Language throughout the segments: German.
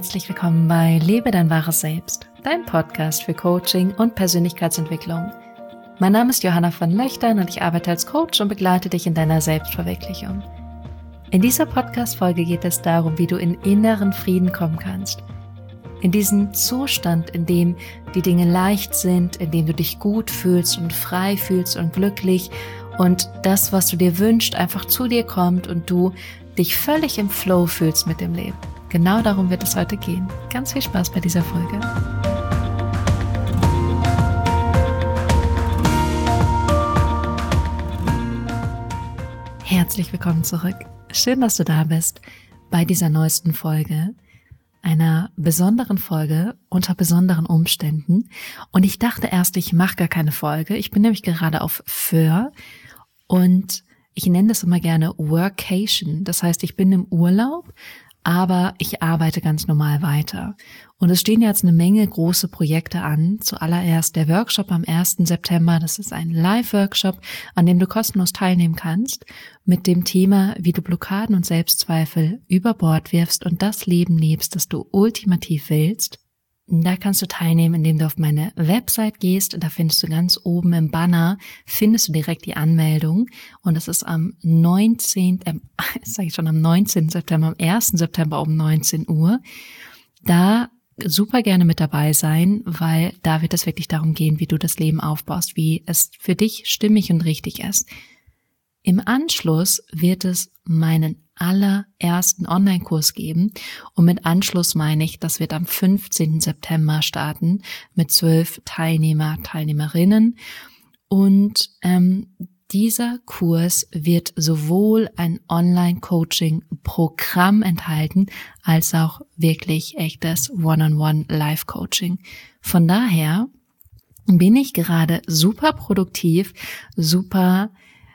herzlich willkommen bei Lebe dein wahres Selbst, dein Podcast für Coaching und Persönlichkeitsentwicklung. Mein Name ist Johanna von Löchtern und ich arbeite als Coach und begleite dich in deiner Selbstverwirklichung. In dieser Podcast-Folge geht es darum, wie du in inneren Frieden kommen kannst. In diesen Zustand, in dem die Dinge leicht sind, in dem du dich gut fühlst und frei fühlst und glücklich und das, was du dir wünschst, einfach zu dir kommt und du dich völlig im Flow fühlst mit dem Leben. Genau darum wird es heute gehen. Ganz viel Spaß bei dieser Folge. Herzlich willkommen zurück. Schön, dass du da bist bei dieser neuesten Folge, einer besonderen Folge unter besonderen Umständen. Und ich dachte erst, ich mache gar keine Folge. Ich bin nämlich gerade auf Föhr und ich nenne das immer gerne Workation. Das heißt, ich bin im Urlaub, aber ich arbeite ganz normal weiter. Und es stehen jetzt eine Menge große Projekte an. Zuallererst der Workshop am 1. September. Das ist ein Live-Workshop, an dem du kostenlos teilnehmen kannst, mit dem Thema, wie du Blockaden und Selbstzweifel über Bord wirfst und das Leben lebst, das du ultimativ willst. Da kannst du teilnehmen, indem du auf meine Website gehst. Da findest du ganz oben im Banner, findest du direkt die Anmeldung. Und das ist am 19. September, am 1. September um 19 Uhr. Da super gerne mit dabei sein, weil da wird es wirklich darum gehen, wie du das Leben aufbaust, wie es für dich stimmig und richtig ist. Im Anschluss wird es meinen allerersten Online-Kurs geben und mit Anschluss meine ich, das wird am 15. September starten mit 12 Teilnehmerinnen und dieser Kurs wird sowohl ein Online-Coaching-Programm enthalten, als auch wirklich echtes One-on-One-Live-Coaching. Von daher bin ich gerade super produktiv, super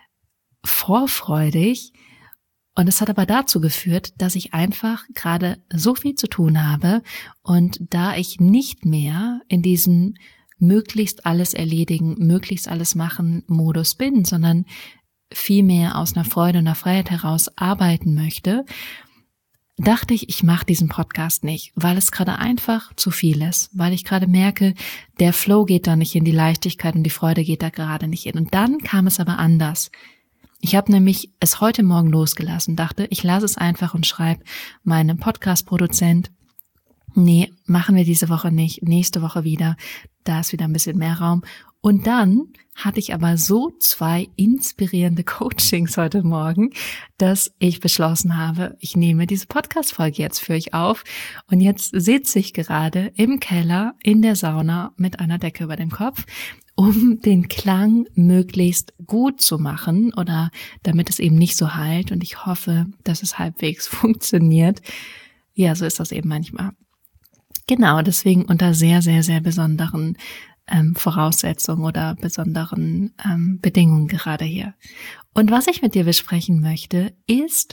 vorfreudig. Und es hat aber dazu geführt, dass ich einfach gerade so viel zu tun habe und da ich nicht mehr in diesem möglichst alles erledigen, möglichst alles machen Modus bin, sondern vielmehr aus einer Freude und einer Freiheit heraus arbeiten möchte, dachte ich, ich mache diesen Podcast nicht, weil es gerade einfach zu viel ist, weil ich gerade merke, der Flow geht da nicht hin, die Leichtigkeit und die Freude geht da gerade nicht hin. Und dann kam es aber anders. Ich habe nämlich es heute Morgen losgelassen, dachte, ich lasse es einfach und schreibe meinem Podcast-Produzent, nee, machen wir diese Woche nicht, nächste Woche wieder, da ist wieder ein bisschen mehr Raum. Und dann hatte ich aber so 2 inspirierende Coachings heute Morgen, dass ich beschlossen habe, ich nehme diese Podcast-Folge jetzt für euch auf. Und jetzt sitze ich gerade im Keller in der Sauna mit einer Decke über dem Kopf, um den Klang möglichst gut zu machen oder damit es eben nicht so hallt. Und ich hoffe, dass es halbwegs funktioniert. Ja, so ist das eben manchmal. Genau, deswegen unter sehr, sehr, sehr besonderen Voraussetzungen oder besonderen Bedingungen gerade hier. Und was ich mit dir besprechen möchte, ist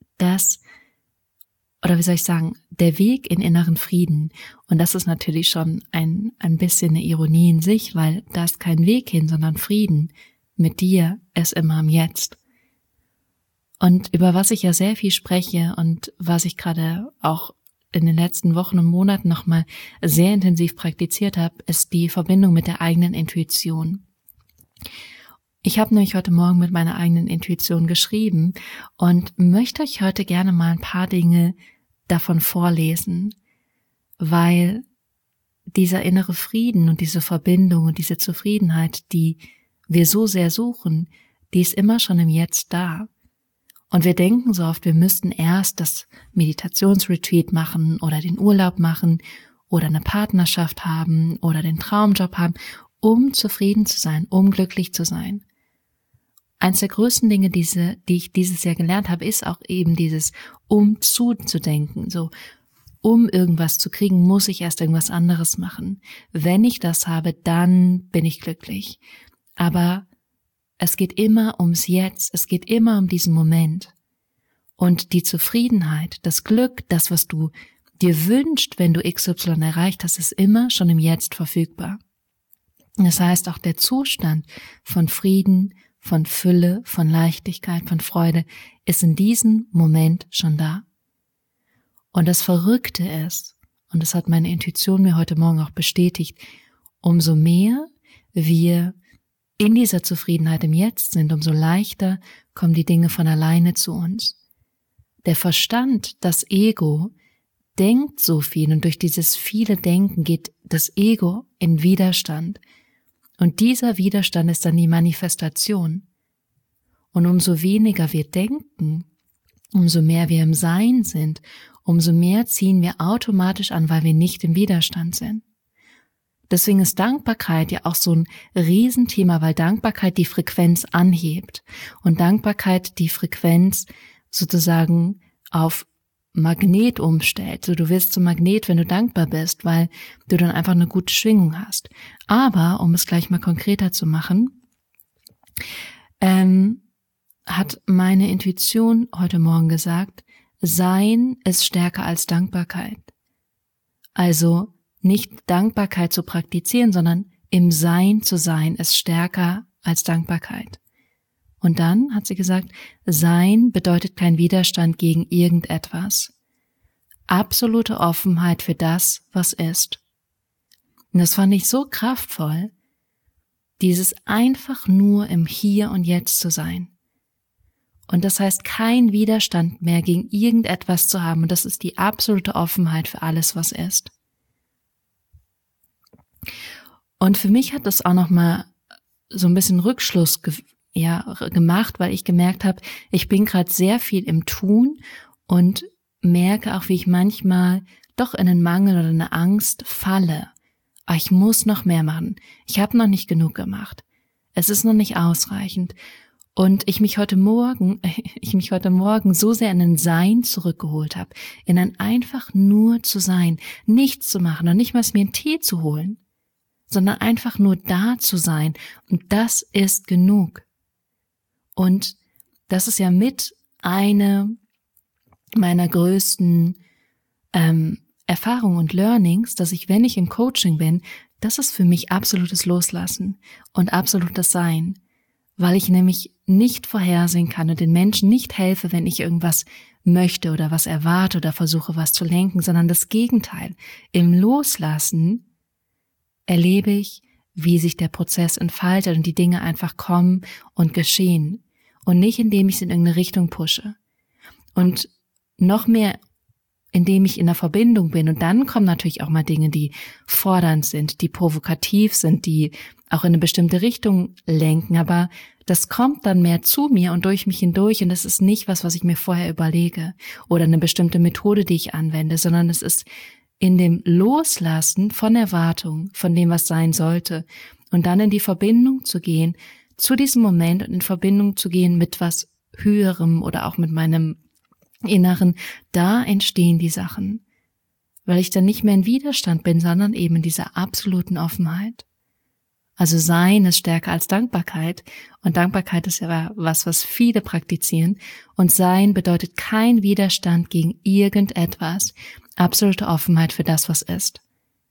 der Weg in inneren Frieden. Und das ist natürlich schon ein bisschen eine Ironie in sich, weil da ist kein Weg hin, sondern Frieden mit dir ist immer im Jetzt. Und über was ich ja sehr viel spreche und was ich gerade auch in den letzten Wochen und Monaten nochmal sehr intensiv praktiziert habe, ist die Verbindung mit der eigenen Intuition. Ich habe nämlich heute Morgen mit meiner eigenen Intuition geschrieben und möchte euch heute gerne mal ein paar Dinge davon vorlesen, weil dieser innere Frieden und diese Verbindung und diese Zufriedenheit, die wir so sehr suchen, die ist immer schon im Jetzt da. Und wir denken so oft, wir müssten erst das Meditationsretreat machen oder den Urlaub machen oder eine Partnerschaft haben oder den Traumjob haben, um zufrieden zu sein, um glücklich zu sein. Eins der größten Dinge, die ich dieses Jahr gelernt habe, ist auch eben dieses umzudenken. So, um irgendwas zu kriegen, muss ich erst irgendwas anderes machen. Wenn ich das habe, dann bin ich glücklich. Aber es geht immer ums Jetzt, es geht immer um diesen Moment. Und die Zufriedenheit, das Glück, das, was du dir wünschst, wenn du XY erreicht hast, ist immer schon im Jetzt verfügbar. Das heißt, auch der Zustand von Frieden, von Fülle, von Leichtigkeit, von Freude ist in diesem Moment schon da. Und das Verrückte ist, und das hat meine Intuition mir heute Morgen auch bestätigt, umso mehr wir in dieser Zufriedenheit im Jetzt sind, umso leichter kommen die Dinge von alleine zu uns. Der Verstand, das Ego, denkt so viel und durch dieses viele Denken geht das Ego in Widerstand. Und dieser Widerstand ist dann die Manifestation. Und umso weniger wir denken, umso mehr wir im Sein sind, umso mehr ziehen wir automatisch an, weil wir nicht im Widerstand sind. Deswegen ist Dankbarkeit ja auch so ein Riesenthema, weil Dankbarkeit die Frequenz anhebt und Dankbarkeit die Frequenz sozusagen auf Magnet umstellt. So, du wirst zum Magnet, wenn du dankbar bist, weil du dann einfach eine gute Schwingung hast. Aber, um es gleich mal konkreter zu machen, hat meine Intuition heute Morgen gesagt, Sein ist stärker als Dankbarkeit. Also nicht Dankbarkeit zu praktizieren, sondern im Sein zu sein ist stärker als Dankbarkeit. Und dann hat sie gesagt, Sein bedeutet kein Widerstand gegen irgendetwas. Absolute Offenheit für das, was ist. Und das fand ich so kraftvoll, dieses einfach nur im Hier und Jetzt zu sein. Und das heißt, kein Widerstand mehr gegen irgendetwas zu haben. Und das ist die absolute Offenheit für alles, was ist. Und für mich hat das auch nochmal so ein bisschen Rückschluss gemacht, weil ich gemerkt habe, ich bin gerade sehr viel im Tun und merke auch, wie ich manchmal doch in einen Mangel oder eine Angst falle. Aber ich muss noch mehr machen. Ich habe noch nicht genug gemacht. Es ist noch nicht ausreichend. Und ich mich heute Morgen so sehr in ein Sein zurückgeholt habe, in ein einfach nur zu sein, nichts zu machen und nicht mal mir einen Tee zu holen, sondern einfach nur da zu sein. Und das ist genug. Und das ist ja mit eine meiner größten Erfahrungen und Learnings, dass ich, wenn ich im Coaching bin, das ist für mich absolutes Loslassen und absolutes Sein, weil ich nämlich nicht vorhersehen kann und den Menschen nicht helfe, wenn ich irgendwas möchte oder was erwarte oder versuche, was zu lenken, sondern das Gegenteil. Im Loslassen erlebe ich, wie sich der Prozess entfaltet und die Dinge einfach kommen und geschehen und nicht, indem ich es in irgendeine Richtung pushe. Und noch mehr, indem ich in der Verbindung bin. Und dann kommen natürlich auch mal Dinge, die fordernd sind, die provokativ sind, die auch in eine bestimmte Richtung lenken. Aber das kommt dann mehr zu mir und durch mich hindurch. Und das ist nicht was ich mir vorher überlege oder eine bestimmte Methode, die ich anwende, sondern es ist in dem Loslassen von Erwartungen, von dem, was sein sollte. Und dann in die Verbindung zu gehen, zu diesem Moment und in Verbindung zu gehen mit was Höherem oder auch mit meinem Inneren, da entstehen die Sachen, weil ich dann nicht mehr in Widerstand bin, sondern eben in dieser absoluten Offenheit. Also Sein ist stärker als Dankbarkeit und Dankbarkeit ist ja was viele praktizieren und Sein bedeutet kein Widerstand gegen irgendetwas, absolute Offenheit für das, was ist.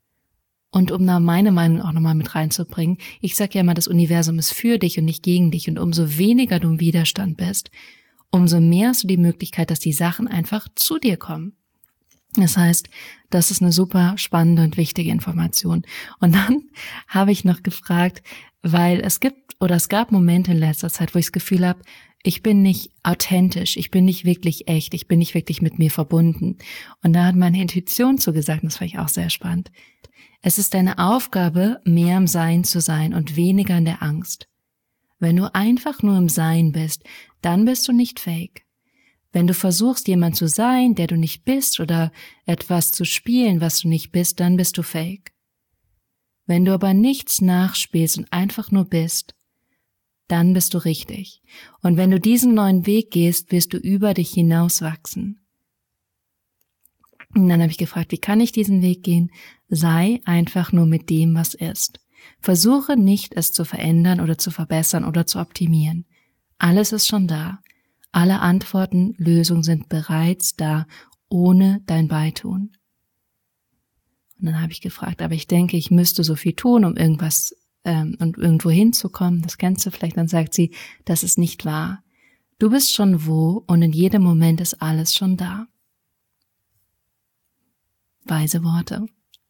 Und um da meine Meinung auch nochmal mit reinzubringen, ich sage ja immer, das Universum ist für dich und nicht gegen dich und umso weniger du im Widerstand bist, umso mehr hast du die Möglichkeit, dass die Sachen einfach zu dir kommen. Das heißt, das ist eine super spannende und wichtige Information. Und dann habe ich noch gefragt, weil es gab Momente in letzter Zeit, wo ich das Gefühl habe, ich bin nicht authentisch, ich bin nicht wirklich echt, ich bin nicht wirklich mit mir verbunden. Und da hat meine Intuition zugesagt, das fand ich auch sehr spannend. Es ist deine Aufgabe, mehr im Sein zu sein und weniger in der Angst. Wenn du einfach nur im Sein bist, dann bist du nicht fake. Wenn du versuchst, jemand zu sein, der du nicht bist, oder etwas zu spielen, was du nicht bist, dann bist du fake. Wenn du aber nichts nachspielst und einfach nur bist, dann bist du richtig. Und wenn du diesen neuen Weg gehst, wirst du über dich hinauswachsen. Und dann habe ich gefragt, wie kann ich diesen Weg gehen? Sei einfach nur mit dem, was ist. Versuche nicht, es zu verändern oder zu verbessern oder zu optimieren. Alles ist schon da. Alle Antworten, Lösungen sind bereits da, ohne dein Beitun. Und dann habe ich gefragt, aber ich denke, ich müsste so viel tun, um irgendwas und irgendwo hinzukommen. Das kennst du vielleicht. Dann sagt sie, das ist nicht wahr. Du bist schon wo und in jedem Moment ist alles schon da. weise Worte.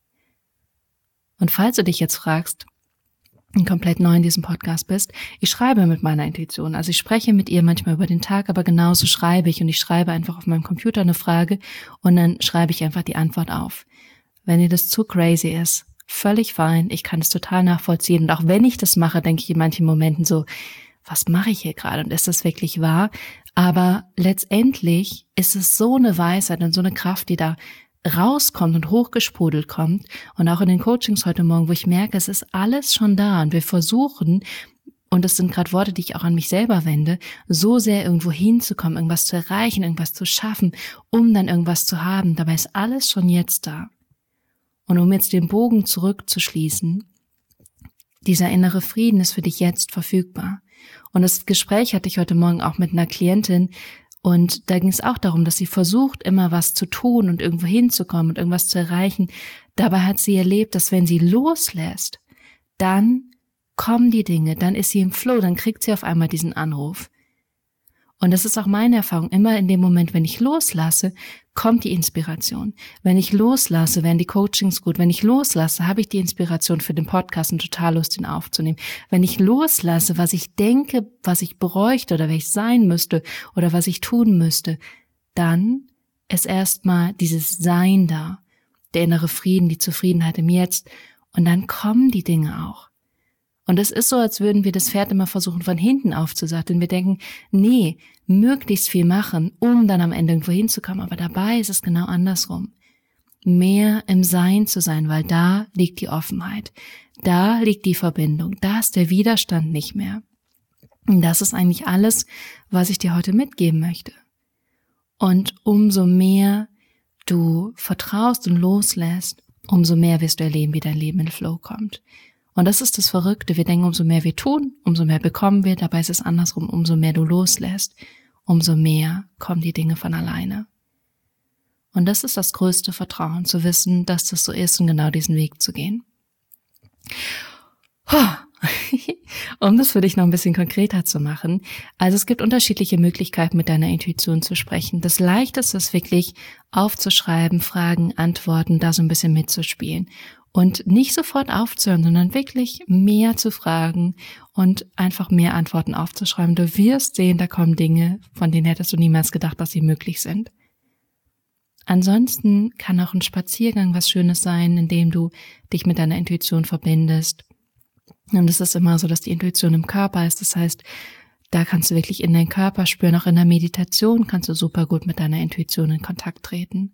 Und falls du dich jetzt fragst, komplett neu in diesem Podcast bist, ich schreibe mit meiner Intuition. Also ich spreche mit ihr manchmal über den Tag, aber genauso schreibe ich. Und ich schreibe einfach auf meinem Computer eine Frage und dann schreibe ich einfach die Antwort auf. Wenn dir das zu crazy ist, völlig fein, ich kann es total nachvollziehen. Und auch wenn ich das mache, denke ich in manchen Momenten so, was mache ich hier gerade und ist das wirklich wahr? Aber letztendlich ist es so eine Weisheit und so eine Kraft, die da rauskommt und hochgesprudelt kommt. Und auch in den Coachings heute Morgen, wo ich merke, es ist alles schon da und wir versuchen, und das sind gerade Worte, die ich auch an mich selber wende, so sehr irgendwo hinzukommen, irgendwas zu erreichen, irgendwas zu schaffen, um dann irgendwas zu haben. Dabei ist alles schon jetzt da. Und um jetzt den Bogen zurückzuschließen, dieser innere Frieden ist für dich jetzt verfügbar. Und das Gespräch hatte ich heute Morgen auch mit einer Klientin und da ging es auch darum, dass sie versucht, immer was zu tun und irgendwo hinzukommen und irgendwas zu erreichen. Dabei hat sie erlebt, dass wenn sie loslässt, dann kommen die Dinge, dann ist sie im Flow, dann kriegt sie auf einmal diesen Anruf. Und das ist auch meine Erfahrung. Immer in dem Moment, wenn ich loslasse, kommt die Inspiration. Wenn ich loslasse, werden die Coachings gut. Wenn ich loslasse, habe ich die Inspiration für den Podcast und total Lust, ihn aufzunehmen. Wenn ich loslasse, was ich denke, was ich bräuchte oder wer ich sein müsste oder was ich tun müsste, dann ist erstmal dieses Sein da, der innere Frieden, die Zufriedenheit im Jetzt. Und dann kommen die Dinge auch. Und es ist so, als würden wir das Pferd immer versuchen, von hinten aufzusatteln. Wir denken, nee, möglichst viel machen, um dann am Ende irgendwo hinzukommen. Aber dabei ist es genau andersrum. Mehr im Sein zu sein, weil da liegt die Offenheit. Da liegt die Verbindung. Da ist der Widerstand nicht mehr. Und das ist eigentlich alles, was ich dir heute mitgeben möchte. Und umso mehr du vertraust und loslässt, umso mehr wirst du erleben, wie dein Leben in Flow kommt. Und das ist das Verrückte. Wir denken, umso mehr wir tun, umso mehr bekommen wir. Dabei ist es andersrum. Umso mehr du loslässt, umso mehr kommen die Dinge von alleine. Und das ist das größte Vertrauen, zu wissen, dass das so ist und genau diesen Weg zu gehen. Um das für dich noch ein bisschen konkreter zu machen. Also es gibt unterschiedliche Möglichkeiten, mit deiner Intuition zu sprechen. Das Leichteste ist wirklich aufzuschreiben, Fragen, Antworten, da so ein bisschen mitzuspielen. Und nicht sofort aufzuhören, sondern wirklich mehr zu fragen und einfach mehr Antworten aufzuschreiben. Du wirst sehen, da kommen Dinge, von denen hättest du niemals gedacht, dass sie möglich sind. Ansonsten kann auch ein Spaziergang was Schönes sein, indem du dich mit deiner Intuition verbindest. Und es ist immer so, dass die Intuition im Körper ist. Das heißt, da kannst du wirklich in deinen Körper spüren. Auch in der Meditation kannst du super gut mit deiner Intuition in Kontakt treten.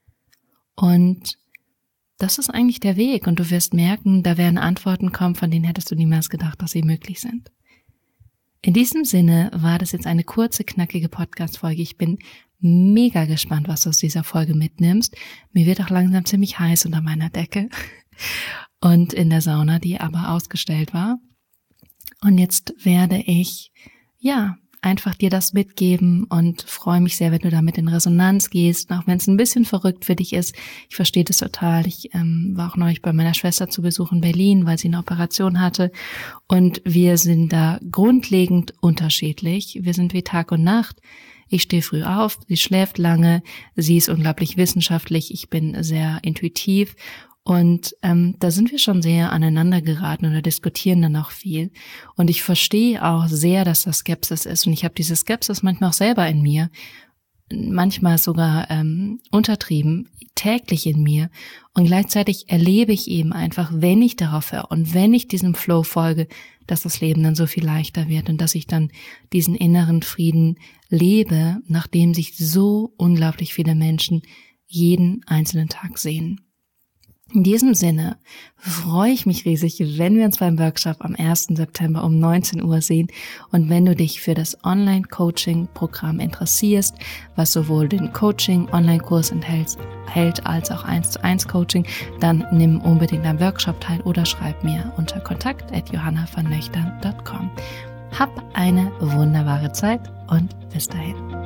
Und das ist eigentlich der Weg und du wirst merken, da werden Antworten kommen, von denen hättest du niemals gedacht, dass sie möglich sind. In diesem Sinne war das jetzt eine kurze, knackige Podcast-Folge. Ich bin mega gespannt, was du aus dieser Folge mitnimmst. Mir wird auch langsam ziemlich heiß unter meiner Decke und in der Sauna, die aber ausgestellt war. Und jetzt werde ich, einfach dir das mitgeben und freue mich sehr, wenn du damit in Resonanz gehst, auch wenn es ein bisschen verrückt für dich ist. Ich verstehe das total. Ich war auch neulich bei meiner Schwester zu Besuch in Berlin, weil sie eine Operation hatte und wir sind da grundlegend unterschiedlich. Wir sind wie Tag und Nacht. Ich stehe früh auf, sie schläft lange, sie ist unglaublich wissenschaftlich, ich bin sehr intuitiv. Und da sind wir schon sehr aneinander geraten oder diskutieren dann auch viel. Und ich verstehe auch sehr, dass das Skepsis ist. Und ich habe diese Skepsis manchmal auch selber in mir, manchmal sogar untertrieben, täglich in mir. Und gleichzeitig erlebe ich eben einfach, wenn ich darauf höre und wenn ich diesem Flow folge, dass das Leben dann so viel leichter wird und dass ich dann diesen inneren Frieden lebe, nach dem sich so unglaublich viele Menschen jeden einzelnen Tag sehen. In diesem Sinne freue ich mich riesig, wenn wir uns beim Workshop am 1. September um 19 Uhr sehen und wenn du dich für das Online-Coaching-Programm interessierst, was sowohl den Coaching-Online-Kurs enthält als auch 1:1 Coaching, dann nimm unbedingt am Workshop teil oder schreib mir unter kontakt@johannavernöchtern.com. Hab eine wunderbare Zeit und bis dahin.